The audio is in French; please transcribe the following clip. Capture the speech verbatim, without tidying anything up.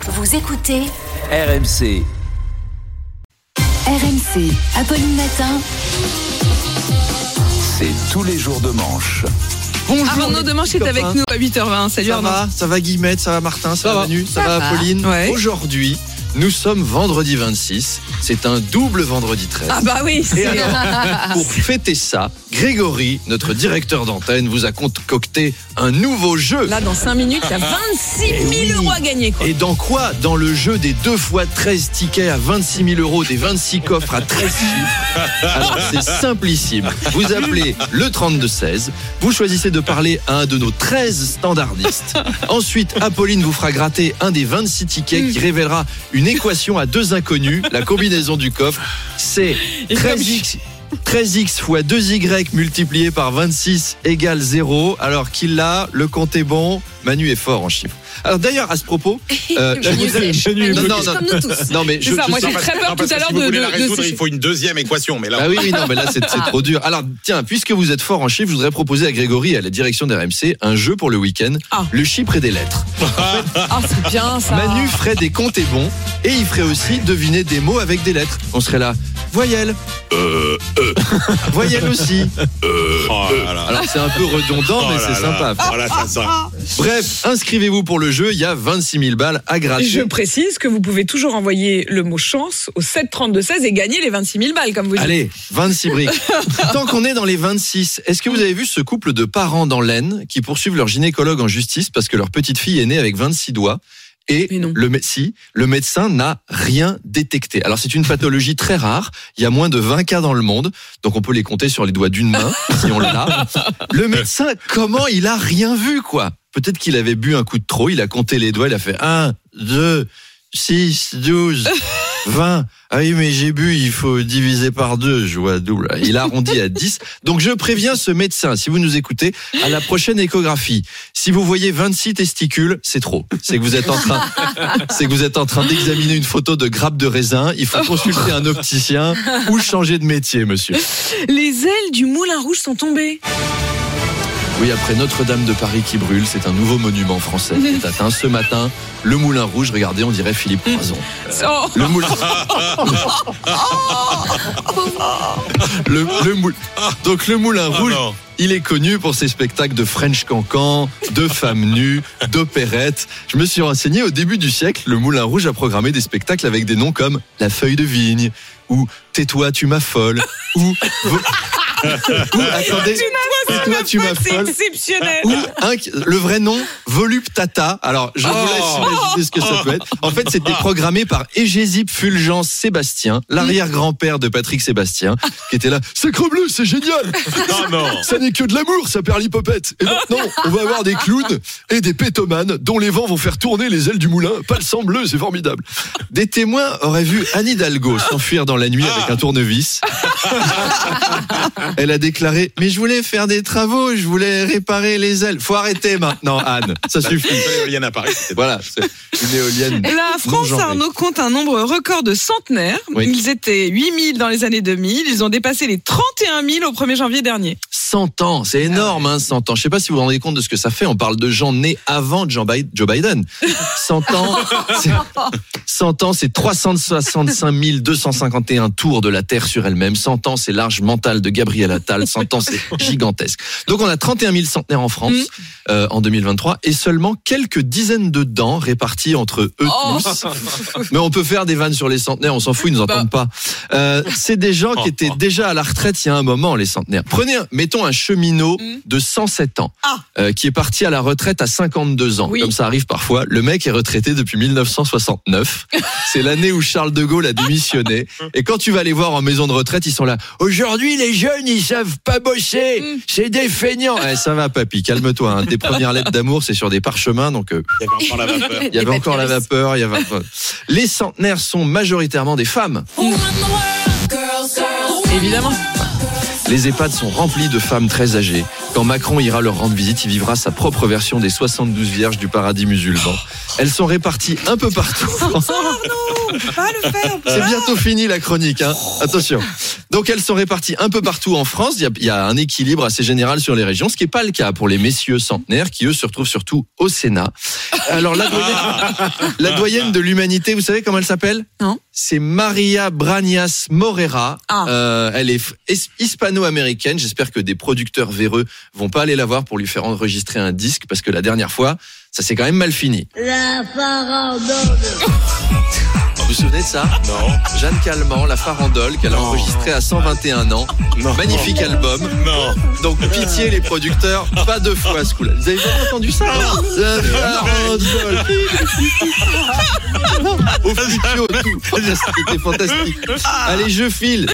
Vous écoutez R M C. R M C, Apolline Matin. C'est tous les jours de manche. Bonjour. Arnaud de Manche est avec nous à huit heures vingt. Salut Ça Arnaud. va, ça va Guillemette, ça va Martin, ça, Ça va va. Manu, ça, Ça va va. Apolline. Ouais. Aujourd'hui, nous sommes vendredi vingt-six. C'est un double vendredi treize. Ah bah oui. Et c'est- alors, pour fêter ça, Grégory, notre directeur d'antenne, vous a concocté un nouveau jeu. Là, dans cinq minutes, il y a vingt-six mille euros à gagner. Quoi. Et dans quoi ? Dans le jeu des deux fois treize tickets à vingt-six mille euros, des vingt-six coffres à treize chiffres. Alors, c'est simplissime. Vous appelez le trente-deux seize, vous choisissez de parler à un de nos treize standardistes. Ensuite, Apolline vous fera gratter un des vingt-six tickets qui révélera une équation à deux inconnus. La combinaison du coffre, c'est treize x. treize x fois deux y multiplié par vingt-six égale zéro. Alors qu'il l'a, le compte est bon. Manu est fort en chiffres. Alors d'ailleurs, à ce propos, euh, je vous ai- Manu non, non, fiche non, comme nous tous. non, mais C'est je, ça, je moi sais- j'ai très peur Non, parce tout à que l'heure si vous de, voulez de, la de résoudre, ces- il faut une deuxième équation. Mais là, Ah oui, oui, non, mais là, c'est, c'est trop dur. Alors, tiens, puisque vous êtes fort en chiffres, je voudrais proposer à Grégory et à la direction d'R M C un jeu pour le week-end. Ah. Le chiffre et des lettres. Ah, c'est bien ça. Manu ferait des comptes et bons et il ferait aussi deviner des mots avec des lettres. On serait là. Voyelle. Euh, euh. Voyelle aussi. oh là là. Alors, c'est un peu redondant, Oh mais là c'est là. sympa. Voilà, ça, ça. Bref, inscrivez-vous pour le jeu. Il y a vingt-six mille balles à gratter. Je précise que vous pouvez toujours envoyer le mot chance au sept trente-deux seize et gagner les vingt-six mille balles, comme vous dites. Allez, vingt-six briques. Tant qu'on est dans les vingt-six, est-ce que vous avez vu ce couple de parents dans l'Aisne qui poursuivent leur gynécologue en justice parce que leur petite fille est née avec vingt-six doigts et Mais non. le, mé- si, le médecin n'a rien détecté. Alors c'est une pathologie très rare, il y a moins de vingt cas dans le monde, donc on peut les compter sur les doigts d'une main si on l'a. Le médecin, comment il a rien vu quoi ? Peut-être qu'il avait bu un coup de trop, il a compté les doigts, il a fait un, deux, six, douze, vingt. Ah oui, mais j'ai bu, il faut diviser par deux, je vois double. Il a arrondi à dix. Donc je préviens ce médecin, si vous nous écoutez, à la prochaine échographie, si vous voyez vingt-six testicules, c'est trop. C'est que vous êtes en train, c'est que vous êtes en train d'examiner une photo de grappe de raisin. Il faut consulter un opticien ou changer de métier, monsieur. Les ailes du Moulin Rouge sont tombées. Oui, après Notre-Dame de Paris qui brûle, c'est un nouveau monument français qui est atteint ce matin. Le Moulin Rouge, regardez, on dirait Philippe Croizon. Oh. Le moulin. le, le moul- Donc le Moulin Oh Rouge, non. il est connu pour ses spectacles de French Cancan, de femmes nues, d'opérettes. Je me suis renseigné, au début du siècle, le Moulin Rouge a programmé des spectacles avec des noms comme La Feuille de Vigne, ou Tais-toi, tu m'affoles, ou... ou attendez, Tais-toi, tu C'est m'affoles. exceptionnel. Ou un, le vrai nom, Voluptata. Alors, je vous laisse imaginer ce que ça peut être. En fait, c'était programmé par Égésip Fulgence Sébastien, l'arrière-grand-père de Patrick Sébastien, qui était là. Sacrebleu, c'est génial. Oh non. Ça n'est que de l'amour, ça perlipopette. Et maintenant, on va avoir des clowns et des pétomanes dont les vents vont faire tourner les ailes du moulin. Pas le sang bleu, c'est formidable. Des témoins auraient vu Anne Hidalgo s'enfuir dans la nuit avec un tournevis. Elle a déclaré, mais je voulais faire des travaux, je voulais réparer les ailes. Faut arrêter maintenant, Anne. Ça suffit. L'éolienne à Paris. Voilà, c'est une éolienne. La France, non genrée. Arnaud, compte un nombre record de centenaires. Oui. Ils étaient huit mille dans les années deux mille. Ils ont dépassé les trente et un mille au premier janvier dernier. cent ans, c'est énorme, hein, cent ans. Je sais pas si vous vous rendez compte de ce que ça fait. On parle de gens nés avant Joe Bi- Joe Biden. cent ans, c'est, cent ans, c'est trois cent soixante-cinq mille deux cent cinquante et un tours de la Terre sur elle-même. cent ans, c'est l'âge mental de Gabriel Attal. cent ans, c'est gigantesque. Donc, on a trente et un mille centenaires en France Mm. euh, en deux mille vingt-trois et seulement quelques dizaines de dents réparties entre eux Oh. tous. Mais on peut faire des vannes sur les centenaires, on s'en fout, ils nous entendent pas. Euh, c'est des gens qui étaient déjà à la retraite il y a un moment, les centenaires. Prenez, un- mettons un cheminot Mm. de cent sept ans, Ah. euh, qui est parti à la retraite à cinquante-deux ans. Oui. Comme ça arrive parfois. Le mec est retraité depuis mille neuf cent soixante-neuf. C'est l'année où Charles de Gaulle a démissionné. Et quand tu vas les voir en maison de retraite, ils sont là. Aujourd'hui, les jeunes, ils savent pas bosser. Mm. C'est des feignants. Eh, ça va, papy, calme-toi. Hein. Tes premières lettres d'amour, c'est sur des parchemins, donc euh, Il y avait encore la vapeur. il y avait encore la vapeur. Il y avait... Les centenaires sont majoritairement des femmes. Évidemment. Les EHPAD sont remplis de femmes très âgées. Quand Macron ira leur rendre visite, il vivra sa propre version des soixante-douze vierges du paradis musulman. Elles sont réparties un peu partout. Oh Arnaud, on peut pas le faire. C'est bientôt fini la chronique, hein. Attention. Donc elles sont réparties un peu partout en France. Il y a, il y a un équilibre assez général sur les régions, ce qui n'est pas le cas pour les messieurs centenaires qui eux se retrouvent surtout au Sénat. Alors la doyenne, la doyenne de l'humanité, vous savez comment elle s'appelle ? Non. C'est Maria Brañas Morera. Ah. Euh, elle est f- hispano-américaine. J'espère que des producteurs véreux vont pas aller la voir pour lui faire enregistrer un disque parce que la dernière fois, ça s'est quand même mal fini. La farandole. Vous vous souvenez de ça ? Non. Jeanne Calment, La Farandole, qu'elle a enregistré à cent vingt et un ans. Non. Magnifique album. Non. Donc pitié les producteurs, pas deux fois à ce coup-là. Vous avez jamais entendu ça ? La Farandole. Au futur, tout. C'était fantastique. Allez, je file.